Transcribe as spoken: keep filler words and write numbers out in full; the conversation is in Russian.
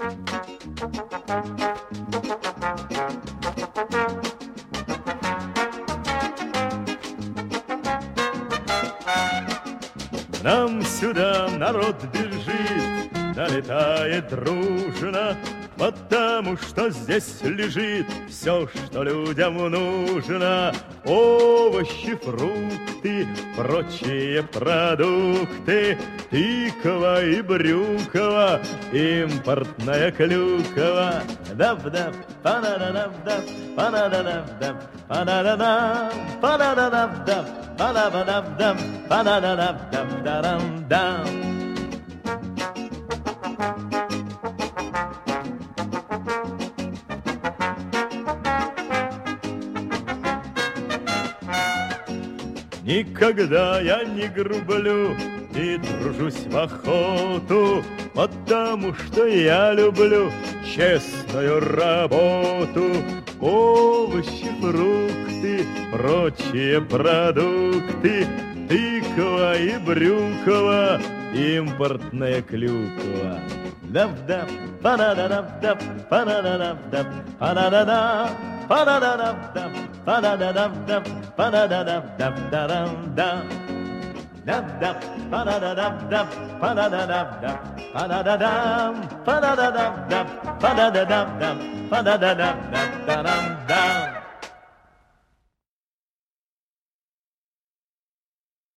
Нам сюда народ бежит, налетает дружно, потому что здесь лежит все, что людям нужно. Овощи, фрукты, прочие продукты, тыква и брюква, импортная клюква. Дав-дав, па-да-да-дав-дав, па-да-да-дав-дав, па-да-да-дав, па-да-да-дав-дав, па-да-да-дав-дав, па-да-да-дав-дав-дарам-дам. Никогда я не грублю и тружусь в охоту, потому что я люблю честную работу. Овощи, фрукты, прочие продукты, тыква и брюква, импортная клюква. Дав-дав, па-да-да-дав-дав, па-да-да-дав-дав, па-да-да-дав, па-да-да-дав-дав, па-да-да-дав-дав, па-да-да-дав-дав-дарам-дам. Дав-дав, па-да-да-дав-дав, па-да-да-дав-дав, па-да-да-дам, па-да-да-дав-дав, па-да-да-дав-дав, па-да-да-дав-дав-дарам-дам.